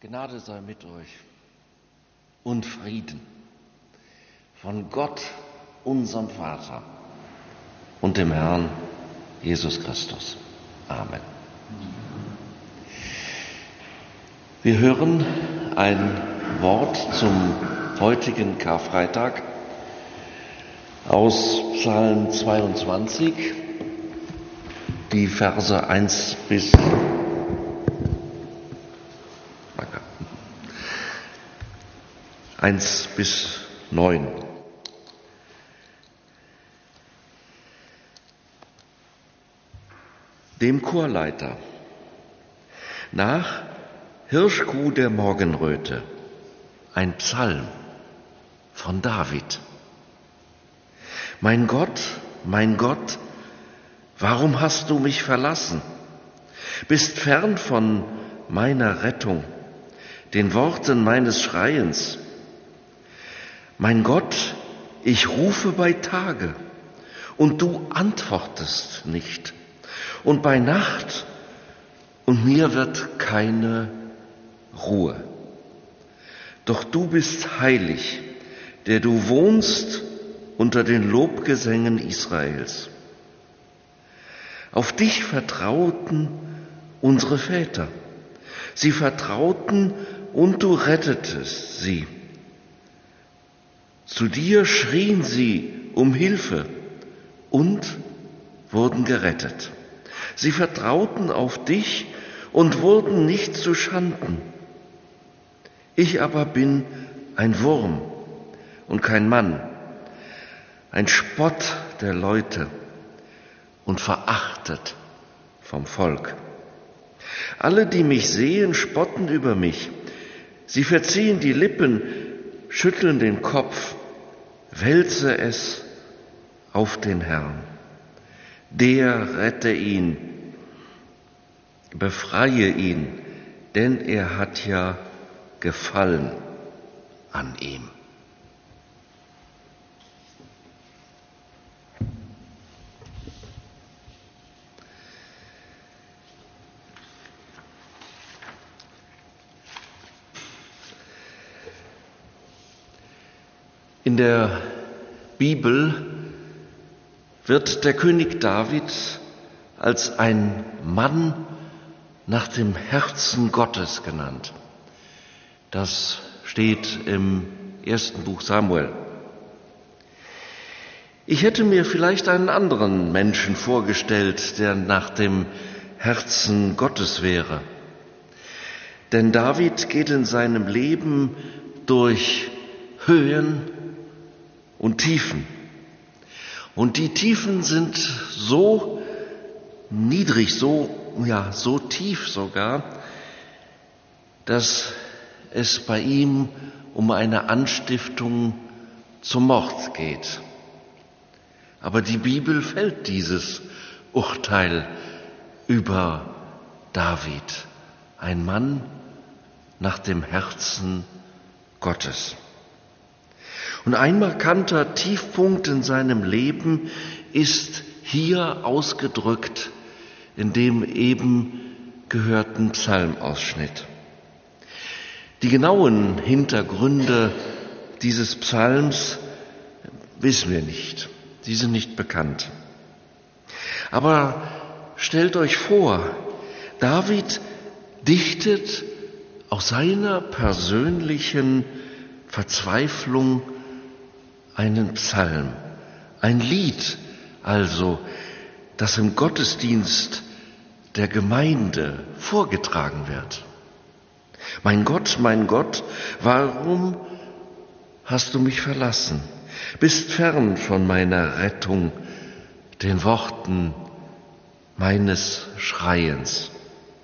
Gnade sei mit euch und Frieden von Gott, unserem Vater und dem Herrn Jesus Christus. Amen. Wir hören ein Wort zum heutigen Karfreitag aus Psalm 22, die Verse 1 bis 9. Dem Chorleiter nach Hirschkuh der Morgenröte, ein Psalm von David. Mein Gott, warum hast du mich verlassen? Bist fern von meiner Rettung, den Worten meines Schreiens. Mein Gott, ich rufe bei Tage und du antwortest nicht, und bei Nacht und mir wird keine Ruhe. Doch du bist heilig, der du wohnst unter den Lobgesängen Israels. Auf dich vertrauten unsere Väter. Sie vertrauten und du rettetest sie. Zu dir schrien sie um Hilfe und wurden gerettet. Sie vertrauten auf dich und wurden nicht zu Schanden. Ich aber bin ein Wurm und kein Mann, ein Spott der Leute und verachtet vom Volk. Alle, die mich sehen, spotten über mich. Sie verziehen die Lippen, schütteln den Kopf. Wälze es auf den Herrn. Der rette ihn, befreie ihn, denn er hat ja Gefallen an ihm. In der Bibel wird der König David als ein Mann nach dem Herzen Gottes genannt. Das steht im ersten Buch Samuel. Ich hätte mir vielleicht einen anderen Menschen vorgestellt, der nach dem Herzen Gottes wäre. Denn David geht in seinem Leben durch Höhen und Tiefen. Und die Tiefen sind so niedrig, so tief sogar, dass es bei ihm um eine Anstiftung zum Mord geht. Aber die Bibel fällt dieses Urteil über David, ein Mann nach dem Herzen Gottes. Und ein markanter Tiefpunkt in seinem Leben ist hier ausgedrückt in dem eben gehörten Psalmausschnitt. Die genauen Hintergründe dieses Psalms wissen wir nicht, sie sind nicht bekannt. Aber stellt euch vor, David dichtet aus seiner persönlichen Verzweiflung einen Psalm, ein Lied also, das im Gottesdienst der Gemeinde vorgetragen wird. Mein Gott, warum hast du mich verlassen? Bist fern von meiner Rettung, den Worten meines Schreiens.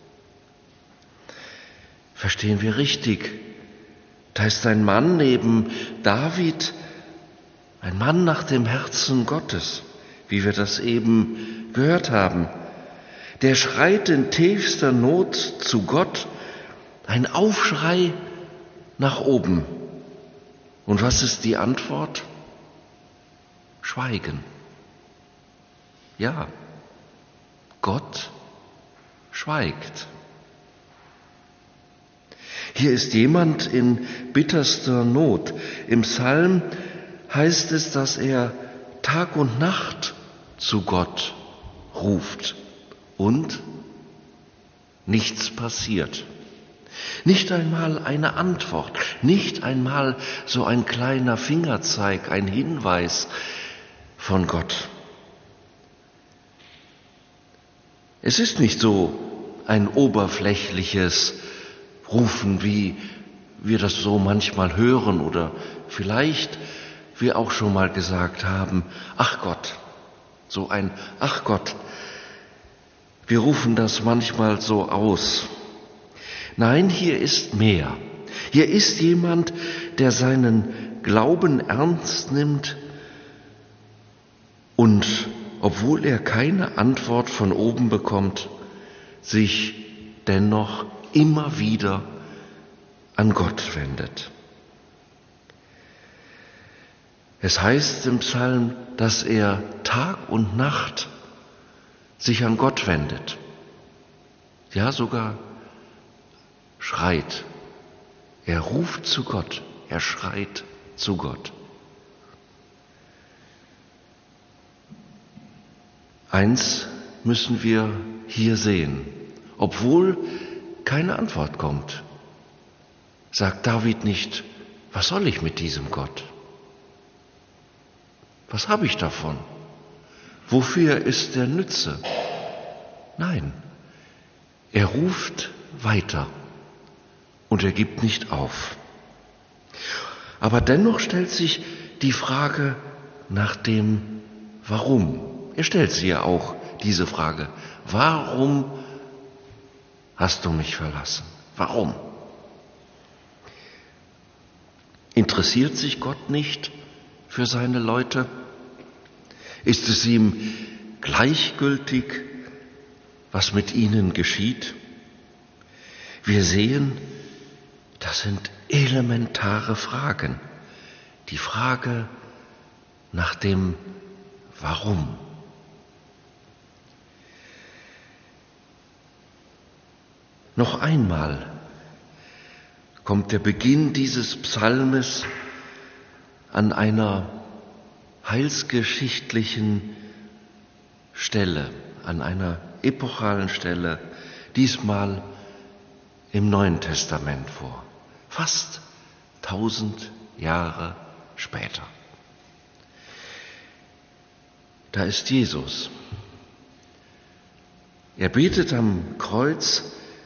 Verstehen wir richtig? Da ist ein Mann neben David, ein Mann nach dem Herzen Gottes, wie wir das eben gehört haben. Der schreit in tiefster Not zu Gott, ein Aufschrei nach oben. Und was ist die Antwort? Schweigen. Ja, Gott schweigt. Hier ist jemand in bitterster Not. Im Psalm heißt es, dass er Tag und Nacht zu Gott ruft und nichts passiert. Nicht einmal eine Antwort, nicht einmal so ein kleiner Fingerzeig, ein Hinweis von Gott. Es ist nicht so ein oberflächliches Rufen, wie wir das so manchmal hören oder vielleicht wir auch schon mal gesagt haben, ach Gott, so ein ach Gott. Wir rufen das manchmal so aus. Nein, hier ist mehr. Hier ist jemand, der seinen Glauben ernst nimmt und, obwohl er keine Antwort von oben bekommt, sich dennoch immer wieder an Gott wendet. Es heißt im Psalm, dass er Tag und Nacht sich an Gott wendet. Ja, sogar schreit. Er ruft zu Gott, er schreit zu Gott. Eins müssen wir hier sehen. Obwohl keine Antwort kommt, sagt David nicht, was soll ich mit diesem Gott? Was habe ich davon? Wofür ist der Nütze? Nein, er ruft weiter und er gibt nicht auf. Aber dennoch stellt sich die Frage nach dem Warum. Er stellt sie ja auch, diese Frage. Warum hast du mich verlassen? Warum? Interessiert sich Gott nicht für seine Leute? Ist es ihm gleichgültig, was mit ihnen geschieht? Wir sehen, das sind elementare Fragen. Die Frage nach dem Warum. Noch einmal kommt der Beginn dieses Psalmes an einer heilsgeschichtlichen Stelle, an einer epochalen Stelle, diesmal im Neuen Testament vor, fast 1000 Jahre später. Da ist Jesus. Er betet am Kreuz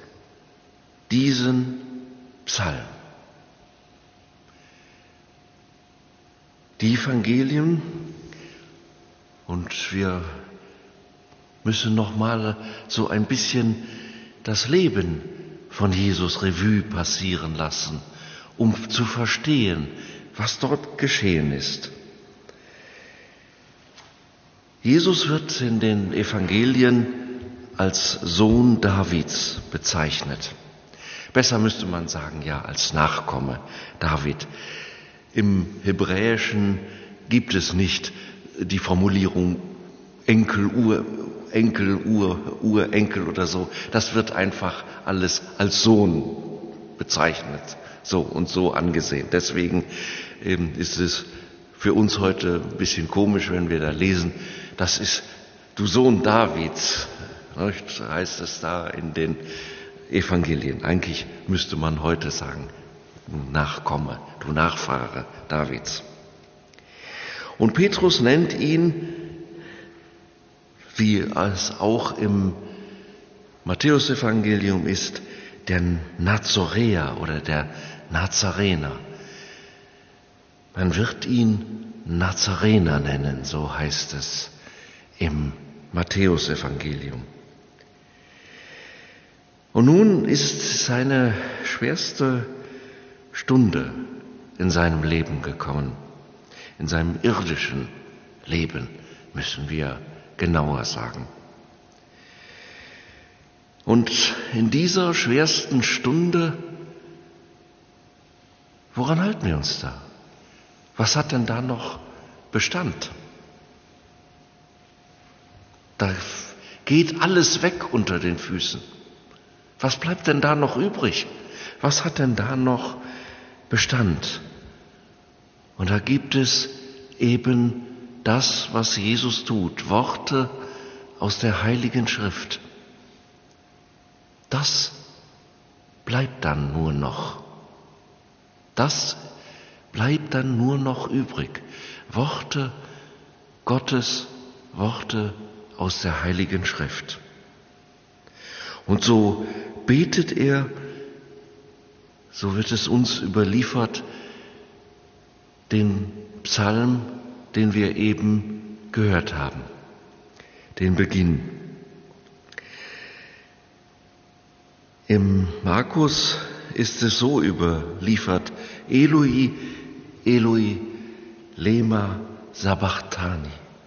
diesen Psalm. Die Evangelien, und wir müssen noch mal so ein bisschen das Leben von Jesus Revue passieren lassen, um zu verstehen, was dort geschehen ist. Jesus wird in den Evangelien als Sohn Davids bezeichnet. Besser müsste man sagen, ja, als Nachkomme David. Im Hebräischen gibt es nicht die Formulierung Enkel, Urenkel oder so. Das wird einfach alles als Sohn bezeichnet, so und so angesehen. Deswegen ist es für uns heute ein bisschen komisch, wenn wir da lesen, das ist du Sohn Davids, heißt es da in den Evangelien. Eigentlich müsste man heute sagen, du Nachkomme, du Nachfahre Davids. Und Petrus nennt ihn, wie es auch im Matthäusevangelium ist, der Nazoräer oder der Nazarener. Man wird ihn Nazarener nennen, so heißt es im Matthäusevangelium. Und nun ist seine schwerste Stunde in seinem Leben gekommen, in seinem irdischen Leben, müssen wir genauer sagen. Und in dieser schwersten Stunde, woran halten wir uns da? Was hat denn da noch Bestand? Da geht alles weg unter den Füßen. Was bleibt denn da noch übrig? Was hat denn da noch Bestand? Und da gibt es eben das, was Jesus tut, Worte aus der Heiligen Schrift. Das bleibt dann nur noch. Das bleibt dann nur noch übrig. Worte Gottes, Worte aus der Heiligen Schrift. Und so betet er, so wird es uns überliefert, den Psalm, den wir eben gehört haben, den Beginn. Im Markus ist es so überliefert: Eloi, Eloi, lema sabachthani.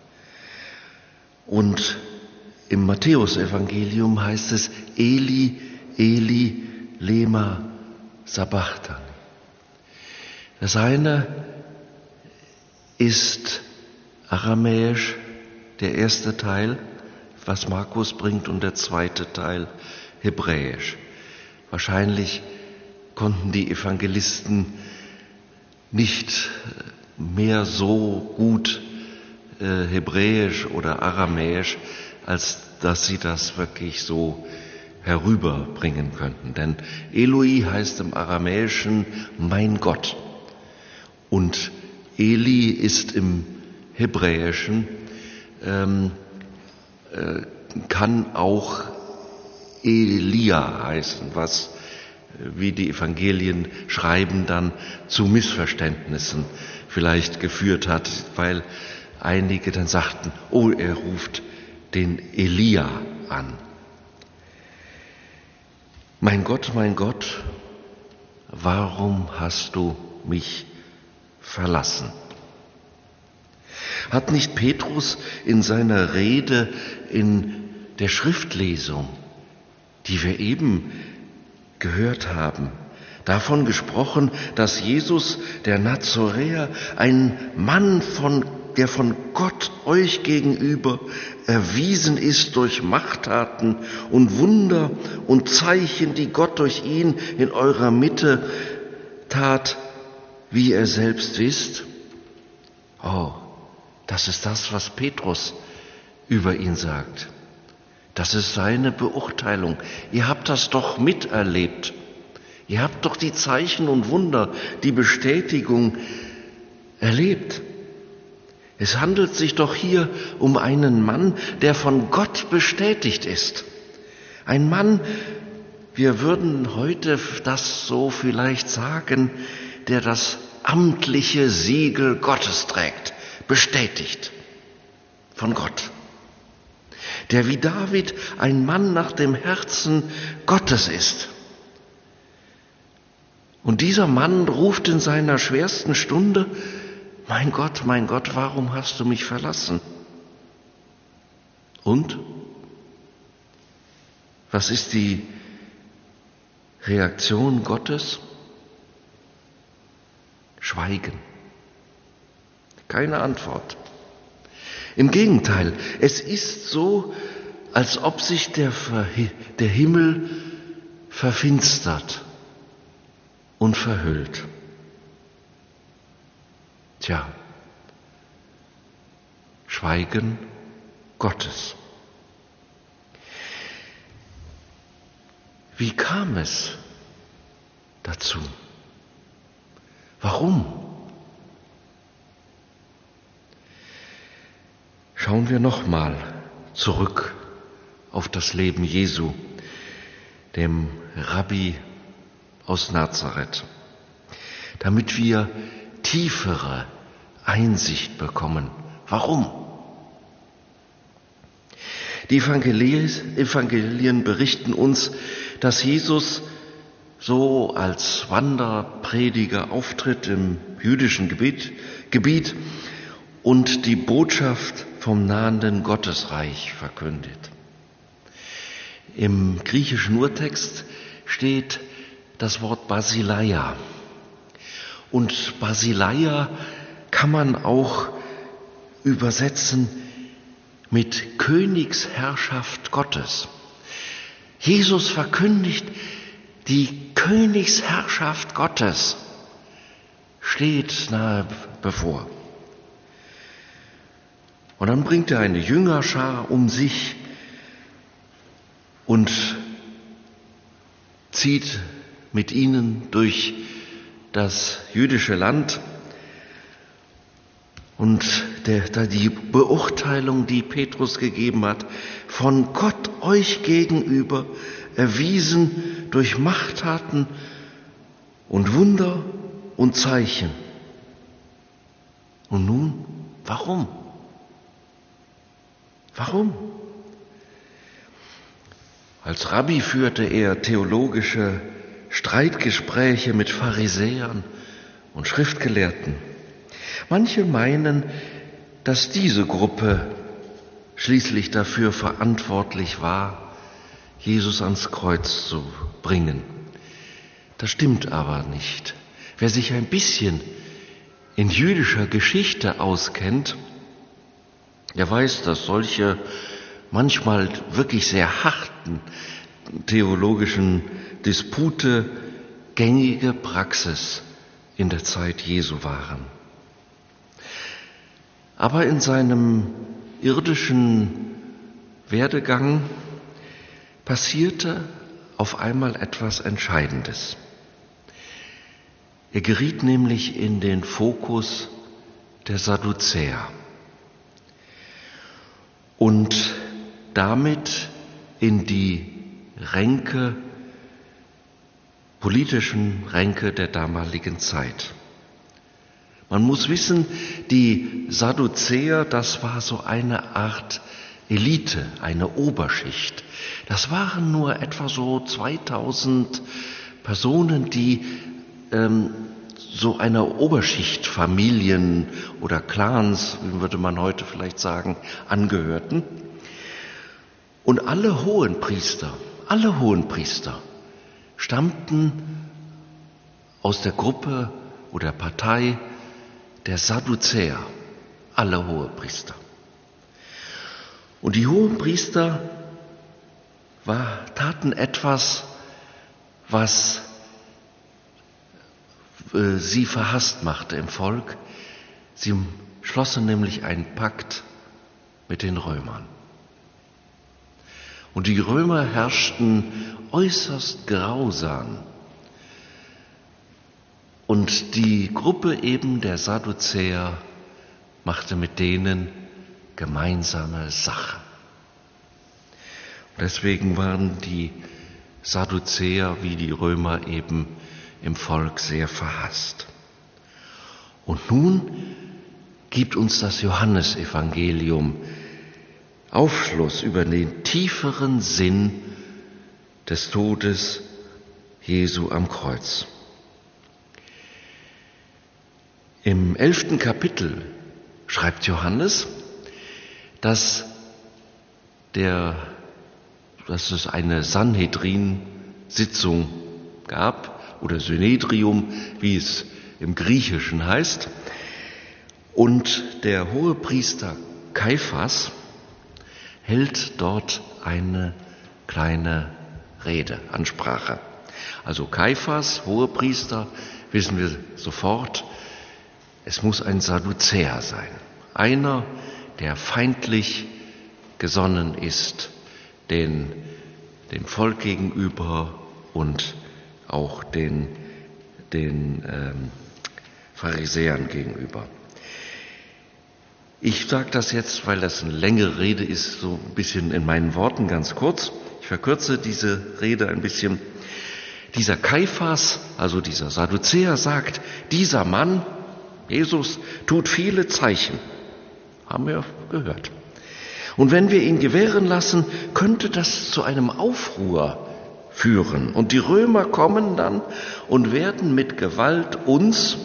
Und im Matthäusevangelium heißt es: Eli, Eli, lema sabachthani. Das eine ist aramäisch, der erste Teil, was Markus bringt, und der zweite Teil hebräisch. Wahrscheinlich konnten die Evangelisten nicht mehr so gut hebräisch oder aramäisch, als dass sie das wirklich so herüberbringen könnten. Denn Eloi heißt im Aramäischen mein Gott. Und Eli ist im Hebräischen, kann auch Elia heißen, was, wie die Evangelien schreiben, dann zu Missverständnissen vielleicht geführt hat, weil einige dann sagten, oh, er ruft den Elia an. Mein Gott, warum hast du mich verlassen? Hat nicht Petrus in seiner Rede in der Schriftlesung, die wir eben gehört haben, davon gesprochen, dass Jesus, der Nazoräer, ein Mann der von Gott euch gegenüber erwiesen ist durch Machttaten und Wunder und Zeichen, die Gott durch ihn in eurer Mitte tat, wie ihr selbst wisst? Oh, das ist das, was Petrus über ihn sagt. Das ist seine Beurteilung. Ihr habt das doch miterlebt. Ihr habt doch die Zeichen und Wunder, die Bestätigung erlebt. Es handelt sich doch hier um einen Mann, der von Gott bestätigt ist. Ein Mann, wir würden heute das so vielleicht sagen, der das amtliche Siegel Gottes trägt, bestätigt von Gott. Der wie David ein Mann nach dem Herzen Gottes ist. Und dieser Mann ruft in seiner schwersten Stunde: mein Gott, warum hast du mich verlassen? Und? Was ist die Reaktion Gottes? Schweigen. Keine Antwort. Im Gegenteil, es ist so, als ob sich der Himmel verfinstert und verhüllt. Tja, Schweigen Gottes. Wie kam es dazu? Warum? Schauen wir nochmal zurück auf das Leben Jesu, dem Rabbi aus Nazareth, damit wir tiefere Einsicht bekommen. Warum? Die Evangelien berichten uns, dass Jesus so als Wanderprediger auftritt im jüdischen Gebiet und die Botschaft vom nahenden Gottesreich verkündet. Im griechischen Urtext steht das Wort Basileia. Und Basileia kann man auch übersetzen mit Königsherrschaft Gottes. Jesus verkündigt Die Königsherrschaft Gottes steht nahe bevor. Und dann bringt er eine Jüngerschar um sich und zieht mit ihnen durch das jüdische Land. Und die Beurteilung, die Petrus gegeben hat, von Gott euch gegenüber, erwiesen durch Machttaten und Wunder und Zeichen. Und nun, warum? Warum? Als Rabbi führte er theologische Streitgespräche mit Pharisäern und Schriftgelehrten. Manche meinen, dass diese Gruppe schließlich dafür verantwortlich war, Jesus ans Kreuz zu bringen. Das stimmt aber nicht. Wer sich ein bisschen in jüdischer Geschichte auskennt, der weiß, dass solche manchmal wirklich sehr harten theologischen Dispute gängige Praxis in der Zeit Jesu waren. Aber in seinem irdischen Werdegang passierte auf einmal etwas Entscheidendes. Er geriet nämlich in den Fokus der Sadduzäer und damit in die politischen Ränke der damaligen Zeit. Man muss wissen, die Sadduzäer, das war so eine Art Elite, eine Oberschicht. Das waren nur etwa so 2000 Personen, die so einer Oberschicht, Familien oder Clans, würde man heute vielleicht sagen, angehörten. Und alle Hohenpriester stammten aus der Gruppe oder Partei der Sadduzäer, alle Hohenpriester. Und die Hohenpriester taten etwas, was sie verhasst machte im Volk. Sie schlossen nämlich einen Pakt mit den Römern. Und die Römer herrschten äußerst grausam. Und die Gruppe eben der Sadduzäer machte mit denen gemeinsame Sache. Und deswegen waren die Sadduzäer wie die Römer eben im Volk sehr verhasst. Und nun gibt uns das Johannesevangelium Aufschluss über den tieferen Sinn des Todes Jesu am Kreuz. Im 11. Kapitel schreibt Johannes, dass es eine Sanhedrin-Sitzung gab, oder Synedrium, wie es im Griechischen heißt. Und der Hohepriester Kaiphas hält dort eine kleine Rede, Ansprache. Also Kaiphas, Hohepriester, wissen wir sofort, es muss ein Sadduzäer sein. Einer, der feindlich gesonnen ist, dem Volk gegenüber und auch den Pharisäern gegenüber. Ich sage das jetzt, weil das eine längere Rede ist, so ein bisschen in meinen Worten ganz kurz. Ich verkürze diese Rede ein bisschen. Dieser Kaiphas, also dieser Sadduzäer, sagt, dieser Mann, Jesus, tut viele Zeichen. Haben wir gehört. Und wenn wir ihn gewähren lassen, könnte das zu einem Aufruhr führen. Und die Römer kommen dann und werden mit Gewalt uns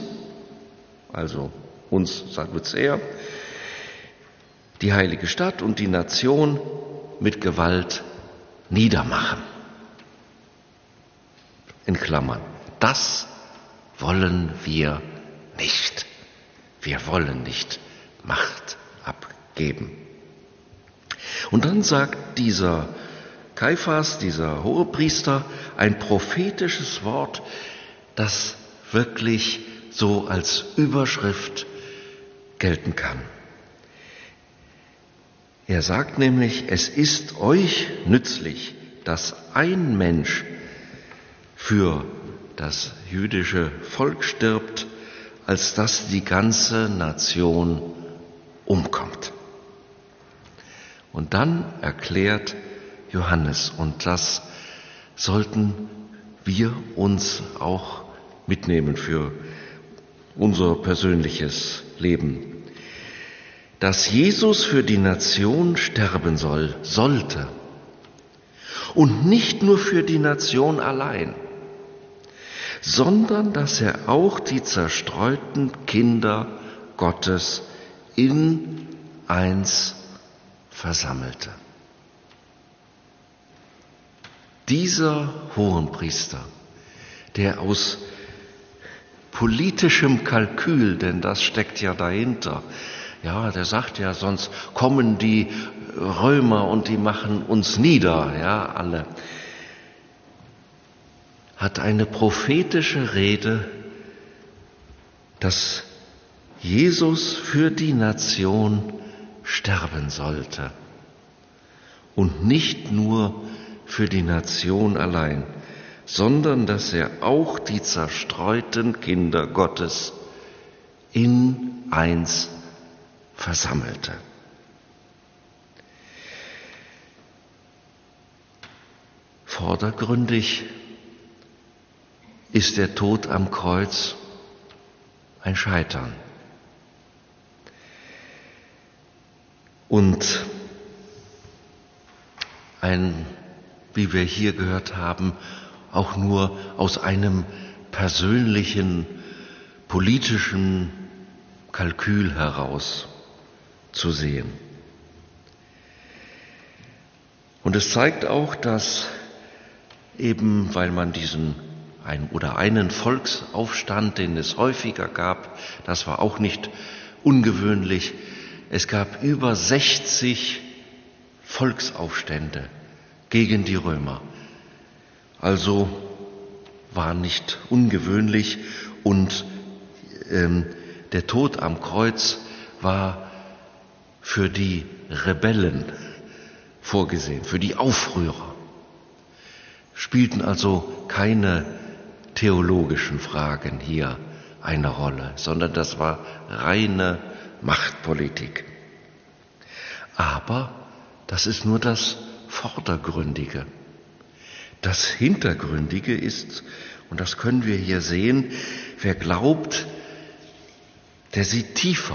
Sadduzäer, die heilige Stadt und die Nation mit Gewalt niedermachen. In Klammern. Das wollen wir nicht. Wir wollen nicht Macht abgeben. Und dann sagt dieser Kaiphas, dieser Hohepriester, ein prophetisches Wort, das wirklich so als Überschrift gelten kann. Er sagt nämlich, es ist euch nützlich, dass ein Mensch für das jüdische Volk stirbt, als dass die ganze Nation umkommt. Und dann erklärt Johannes, und das sollten wir uns auch mitnehmen für unser persönliches Leben, dass Jesus für die Nation sterben sollte. Und nicht nur für die Nation allein, sondern dass er auch die zerstreuten Kinder Gottes in eins versammelte. Dieser Hohenpriester, der aus politischem Kalkül, denn das steckt ja dahinter, ja, der sagt ja, sonst kommen die Römer und die machen uns nieder, ja, alle, hat eine prophetische Rede, dass Jesus für die Nation sterben sollte. Und nicht nur für die Nation allein, sondern dass er auch die zerstreuten Kinder Gottes in eins versammelte. Vordergründig ist der Tod am Kreuz ein Scheitern. Und wie wir hier gehört haben, auch nur aus einem persönlichen, politischen Kalkül heraus zu sehen. Und es zeigt auch, dass eben, weil man einen Volksaufstand, den es häufiger gab, das war auch nicht ungewöhnlich, es gab über 60 Volksaufstände gegen die Römer. Also war nicht ungewöhnlich und der Tod am Kreuz war für die Rebellen vorgesehen, für die Aufrührer. Spielten also keine theologischen Fragen hier eine Rolle, sondern das war reine Machtpolitik. Aber das ist nur das Vordergründige. Das Hintergründige ist, und das können wir hier sehen, wer glaubt, der sieht tiefer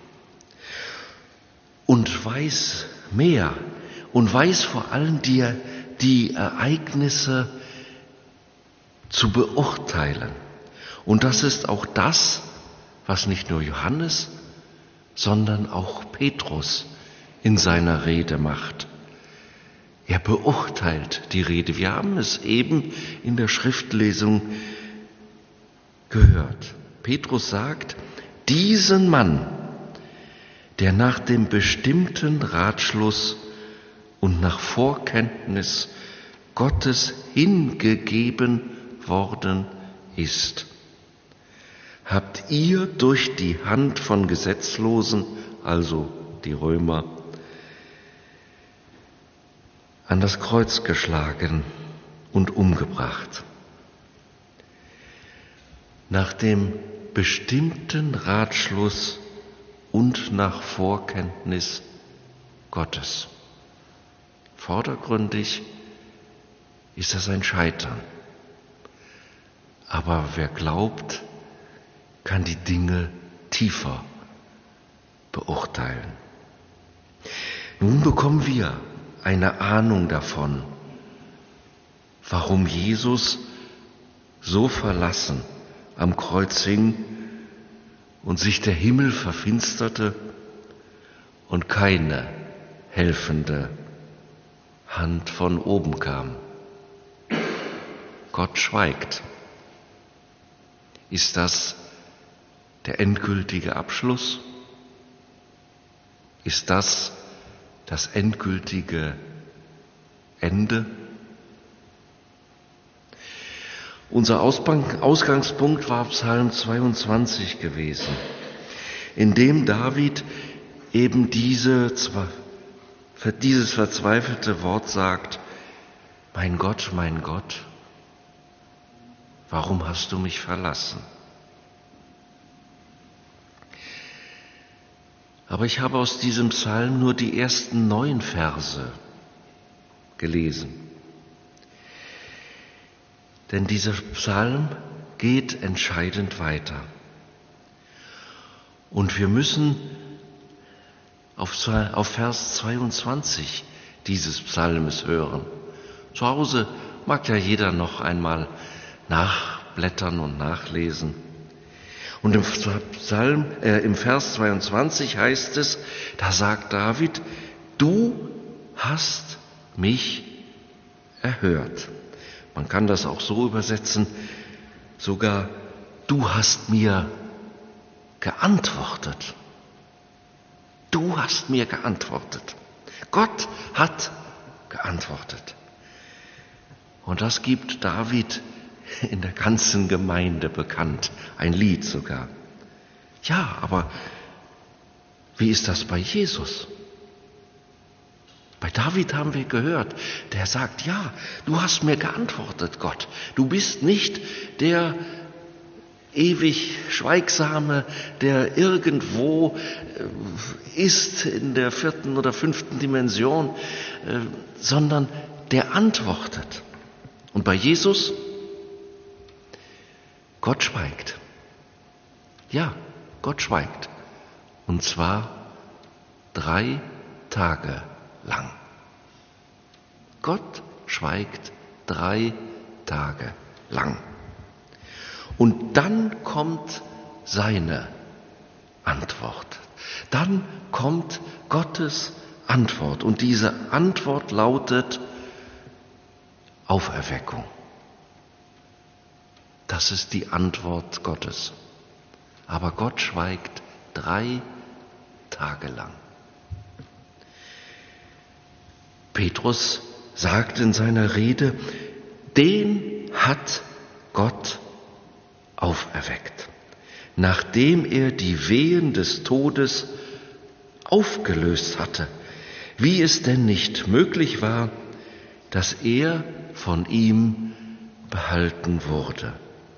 und weiß mehr und weiß vor allem die Ereignisse zu beurteilen. Und das ist auch das, was nicht nur Johannes, sondern auch Petrus in seiner Rede macht. Er beurteilt die Rede. Wir haben es eben in der Schriftlesung gehört. Petrus sagt, diesen Mann, der nach dem bestimmten Ratschluss und nach Vorkenntnis Gottes hingegeben worden ist, habt ihr durch die Hand von Gesetzlosen, also die Römer, an das Kreuz geschlagen und umgebracht. Nach dem bestimmten Ratschluss und nach Vorkenntnis Gottes. Vordergründig ist das ein Scheitern. Aber wer glaubt, kann die Dinge tiefer beurteilen. Nun bekommen wir eine Ahnung davon, warum Jesus so verlassen am Kreuz hing und sich der Himmel verfinsterte und keine helfende Hand von oben kam. Gott schweigt. Ist das der endgültige Abschluss? Ist das das endgültige Ende. Unser Ausgangspunkt war Psalm 22 gewesen, in dem David eben dieses verzweifelte Wort sagt: Mein Gott, warum hast du mich verlassen? Aber ich habe aus diesem Psalm nur die ersten 9 Verse gelesen. Denn dieser Psalm geht entscheidend weiter. Und wir müssen auf Vers 22 dieses Psalmes hören. Zu Hause mag ja jeder noch einmal nachblättern und nachlesen. Und im Vers 22 heißt es, da sagt David: Du hast mich erhört. Man kann das auch so übersetzen, sogar: Du hast mir geantwortet. Du hast mir geantwortet. Gott hat geantwortet. Und das gibt David in der ganzen Gemeinde bekannt, ein Lied sogar. Ja, aber wie ist das bei Jesus? Bei David haben wir gehört, der sagt: Ja, du hast mir geantwortet, Gott. Du bist nicht der ewig Schweigsame, der irgendwo ist in der 4. oder 5. Dimension, sondern der antwortet. Und bei Jesus: Gott schweigt. Ja, Gott schweigt. Und zwar 3 Tage lang. Gott schweigt 3 Tage lang. Und dann kommt seine Antwort. Dann kommt Gottes Antwort. Und diese Antwort lautet Auferweckung. Das ist die Antwort Gottes. Aber Gott schweigt 3 Tage lang. Petrus sagt in seiner Rede: Den hat Gott auferweckt, nachdem er die Wehen des Todes aufgelöst hatte, wie es denn nicht möglich war, dass er von ihm behalten wurde.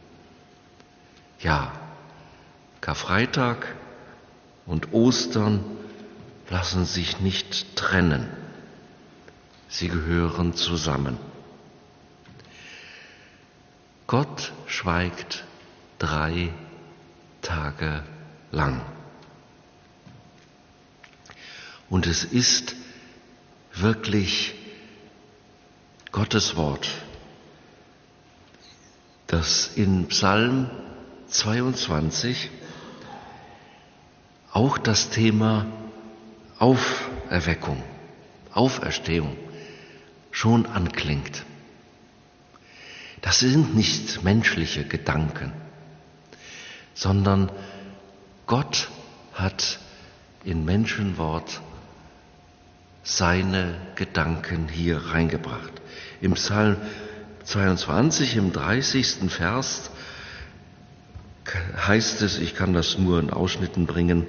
Ja, Karfreitag und Ostern lassen sich nicht trennen. Sie gehören zusammen. Gott schweigt 3 Tage lang. Und es ist wirklich Gottes Wort, das in Psalm 22 auch das Thema Auferweckung, Auferstehung schon anklingt. Das sind nicht menschliche Gedanken, sondern Gott hat in Menschenwort seine Gedanken hier reingebracht. Im Psalm 22, im 30. Vers heißt es, ich kann das nur in Ausschnitten bringen: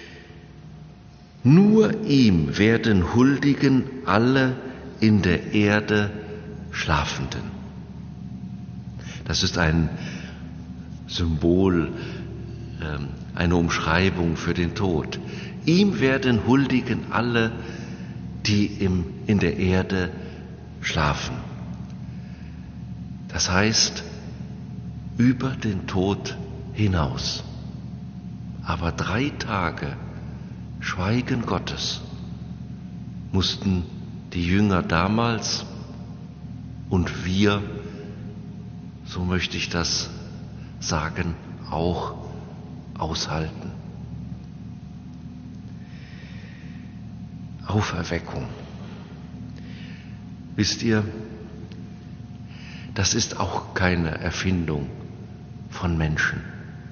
Nur ihm werden huldigen alle in der Erde Schlafenden. Das ist ein Symbol, eine Umschreibung für den Tod. Ihm werden huldigen alle, die in der Erde schlafen. Das heißt, über den Tod hinaus. Aber 3 Tage Schweigen Gottes mussten die Jünger damals und wir, so möchte ich das sagen, auch aushalten. Auferweckung. Wisst ihr, das ist auch keine Erfindung von Menschen.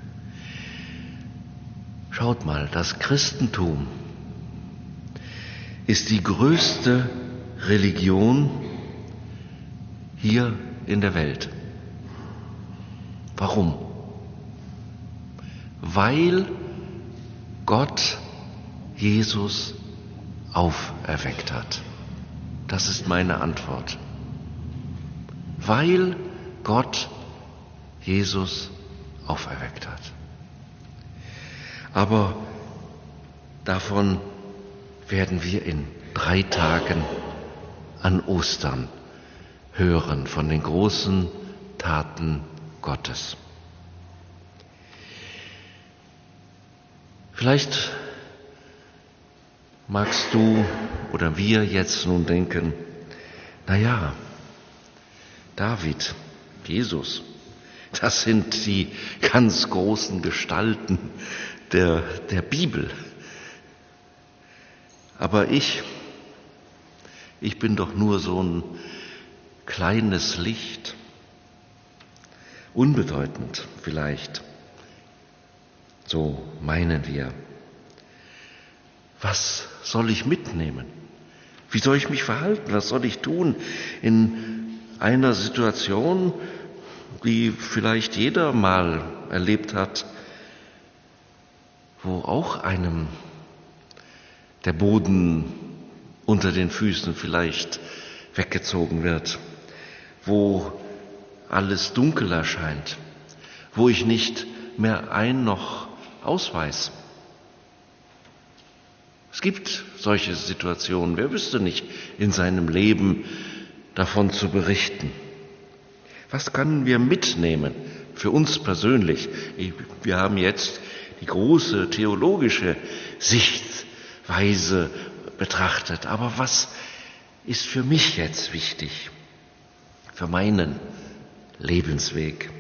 Schaut mal, das Christentum ist die größte Religion hier in der Welt. Warum? Weil Gott Jesus auferweckt hat. Das ist meine Antwort. Weil Gott Jesus auferweckt hat. Aber davon werden wir in 3 Tagen an Ostern hören, von den großen Taten Gottes. Vielleicht magst du oder wir jetzt nun denken, naja, David, Jesus, das sind die ganz großen Gestalten der Bibel. Aber ich bin doch nur so ein kleines Licht, unbedeutend vielleicht, so meinen wir. Was soll ich mitnehmen? Wie soll ich mich verhalten? Was soll ich tun in einer Situation, die vielleicht jeder mal erlebt hat, wo auch einem der Boden unter den Füßen vielleicht weggezogen wird, wo alles dunkel erscheint, wo ich nicht mehr ein noch ausweis. Es gibt solche Situationen. Wer wüsste nicht in seinem Leben davon zu berichten? Was können wir mitnehmen für uns persönlich? Wir haben jetzt die große theologische Sichtweise betrachtet. Aber was ist für mich jetzt wichtig? Für meinen Lebensweg?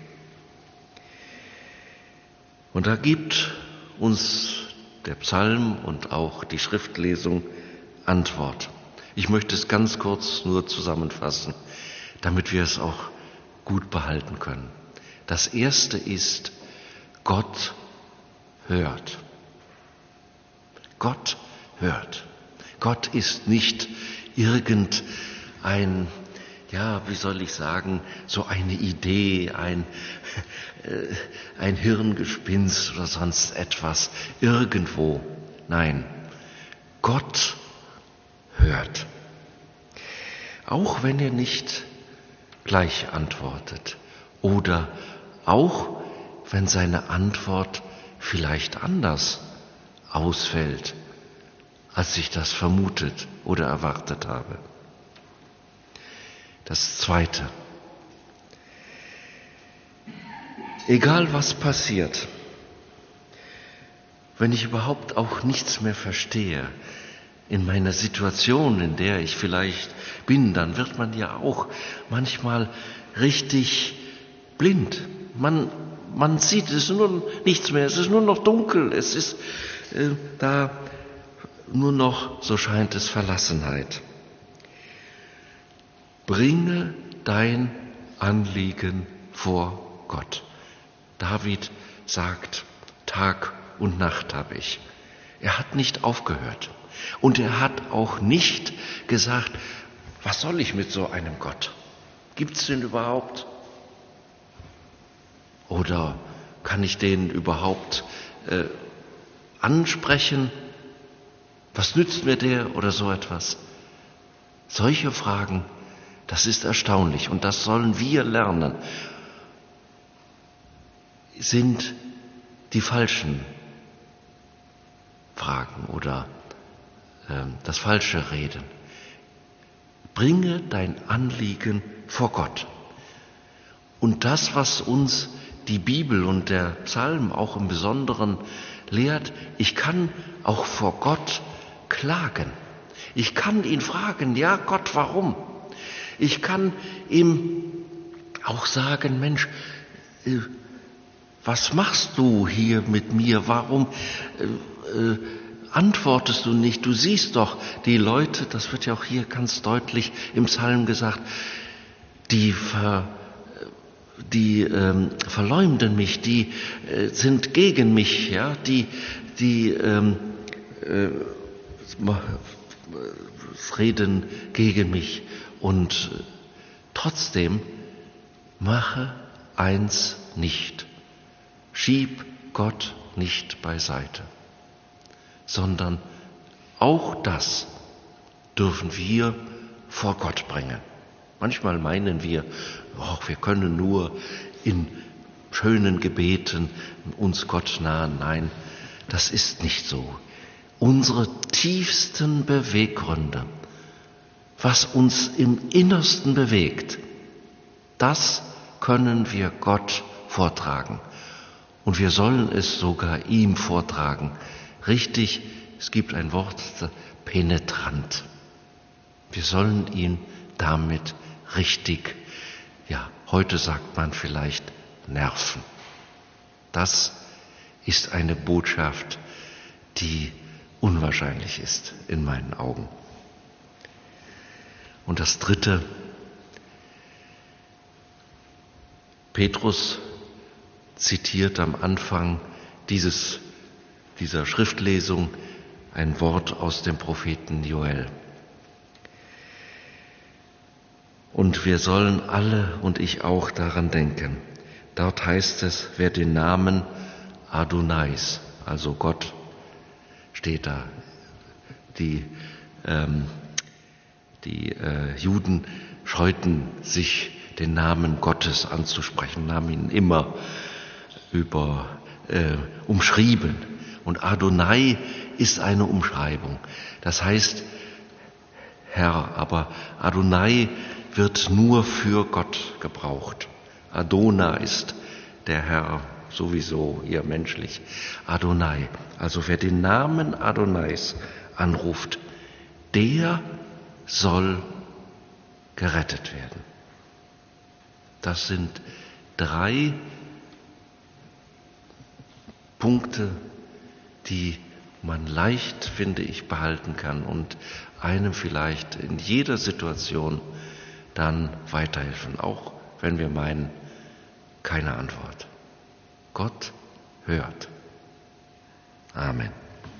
Und da gibt uns der Psalm und auch die Schriftlesung Antwort. Ich möchte es ganz kurz nur zusammenfassen, damit wir es auch gut behalten können. Das erste ist, Gott hört. Gott hört. Gott ist nicht irgendein, wie soll ich sagen, so eine Idee, ein Hirngespinst oder sonst etwas, irgendwo. Nein, Gott hört. Auch wenn er nicht gleich antwortet oder auch wenn seine Antwort vielleicht anders ausfällt, als ich das vermutet oder erwartet habe. Das Zweite. Egal was passiert, wenn ich überhaupt auch nichts mehr verstehe in meiner Situation, in der ich vielleicht bin, dann wird man ja auch manchmal richtig blind. Man sieht, es ist nur nichts mehr, es ist nur noch dunkel, es ist da nur noch, so scheint es, Verlassenheit. Bringe dein Anliegen vor Gott. David sagt, Tag und Nacht habe ich. Er hat nicht aufgehört. Und er hat auch nicht gesagt, was soll ich mit so einem Gott? Gibt's den überhaupt? Oder kann ich den überhaupt ansprechen? Was nützt mir der oder so etwas? Solche Fragen, das ist erstaunlich und das sollen wir lernen, sind die falschen Fragen oder das falsche Reden. Bringe dein Anliegen vor Gott. Und das, was uns die Bibel und der Psalm auch im Besonderen lehrt, ich kann auch vor Gott klagen. Ich kann ihn fragen, ja Gott, warum? Ich kann ihm auch sagen, Mensch, was machst du hier mit mir? Warum antwortest du nicht? Du siehst doch, die Leute, das wird ja auch hier ganz deutlich im Psalm gesagt, die verleumden mich, die sind gegen mich, ja, die reden gegen mich und Trotzdem mache eins nicht. Schieb Gott nicht beiseite, sondern auch das dürfen wir vor Gott bringen. Manchmal meinen wir, wir können nur in schönen Gebeten uns Gott nahen. Nein, das ist nicht so. Unsere tiefsten Beweggründe, was uns im Innersten bewegt, das können wir Gott vortragen. Und wir sollen es sogar ihm vortragen. Richtig, es gibt ein Wort, penetrant. Wir sollen ihn damit richtig, heute sagt man vielleicht, nerven. Das ist eine Botschaft, die unwahrscheinlich ist in meinen Augen. Und das Dritte, Petrus zitiert am Anfang dieser Schriftlesung ein Wort aus dem Propheten Joel. Und wir sollen alle und ich auch daran denken. Dort heißt es, wer den Namen Adonais, also Gott, steht da. Die Juden scheuten sich, den Namen Gottes anzusprechen, haben ihn immer umschrieben. Und Adonai ist eine Umschreibung. Das heißt Herr, aber Adonai wird nur für Gott gebraucht. Adona ist der Herr sowieso, hier menschlich. Adonai, also wer den Namen Adonais anruft, der soll gerettet werden. Das sind 3 Punkte, die man leicht, finde ich, behalten kann und einem vielleicht in jeder Situation dann weiterhelfen, auch wenn wir meinen, keine Antwort. Gott hört. Amen.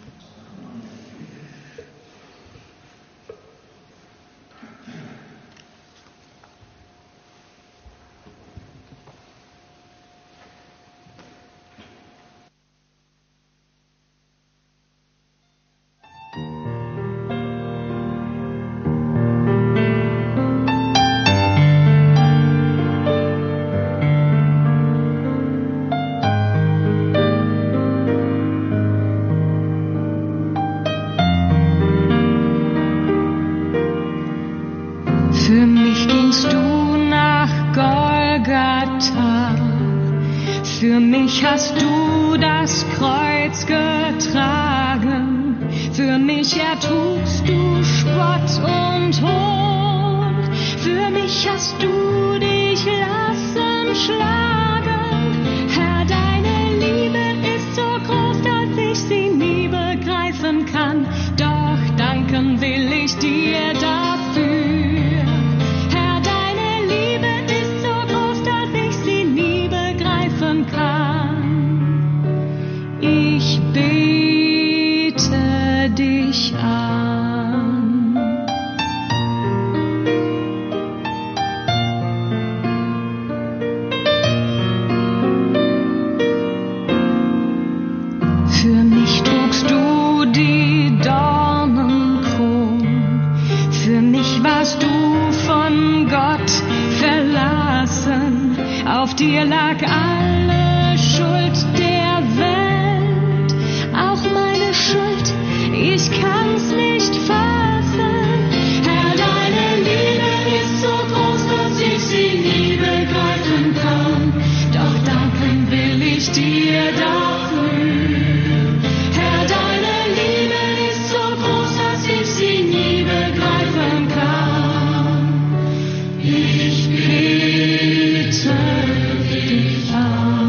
Für mich gingst du nach Golgatha, für mich hast du das Kreuz getragen, für mich ertrugst du Spott und Hohn, für mich hast du dich lassen schlagen. Herr, deine Liebe ist so groß, dass ich sie nie begreifen kann, doch danken will ich dir dafür. Ich bete dich an. Für mich trugst du die Dornenkron, für mich warst du von Gott verlassen, auf dir lag alle Schuld der Welt, auch meine Schuld, ich kann's nicht fassen. Herr, deine Liebe ist so groß, dass ich sie nie begreifen kann, doch danken will ich dir dafür. Herr, deine Liebe ist so groß, dass ich sie nie begreifen kann. Ich bete dich an.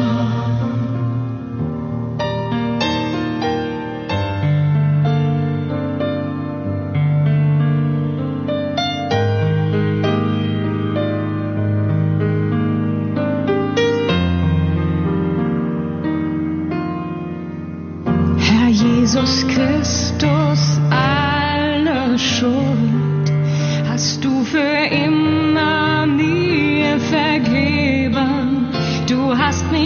Herr Jesus Christus, alle Schuld hast du für immer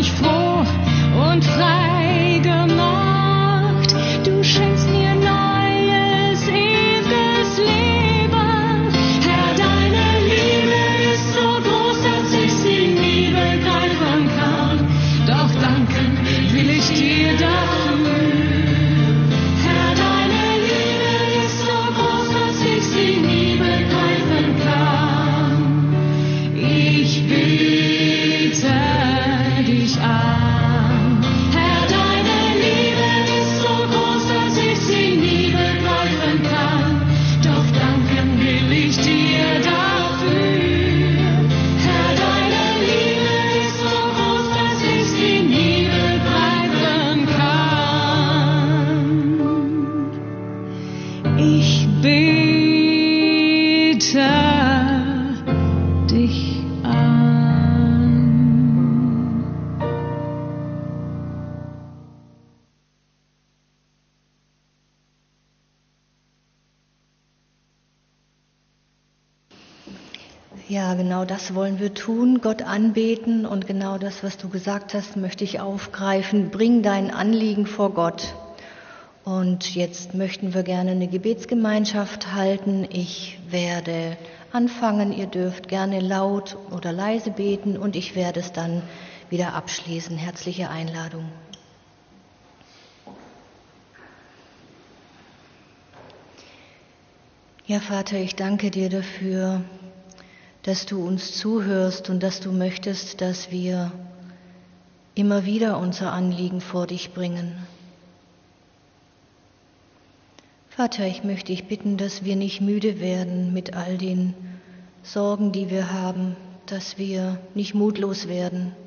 mich froh und frei gemacht. Du schenkst mir neues, ewiges Leben. Herr, deine Liebe ist so groß, dass ich sie nie begreifen kann. Doch danken will ich dir dafür. Herr, deine Liebe ist so groß, dass ich sie nie begreifen kann. Ich bete dich an. Herr, deine Liebe ist so groß, dass ich sie nie begreifen kann. Doch danken will ich dir dafür. Herr, deine Liebe ist so groß, dass ich sie nie begreifen kann. Ich bete dich an. Ja, genau das wollen wir tun, Gott anbeten, und genau das, was du gesagt hast, möchte ich aufgreifen. Bring dein Anliegen vor Gott. Und jetzt möchten wir gerne eine Gebetsgemeinschaft halten. Ich werde anfangen, ihr dürft gerne laut oder leise beten und ich werde es dann wieder abschließen. Herzliche Einladung. Ja, Vater, ich danke dir dafür, dass du uns zuhörst und dass du möchtest, dass wir immer wieder unser Anliegen vor dich bringen. Vater, ich möchte dich bitten, dass wir nicht müde werden mit all den Sorgen, die wir haben, dass wir nicht mutlos werden,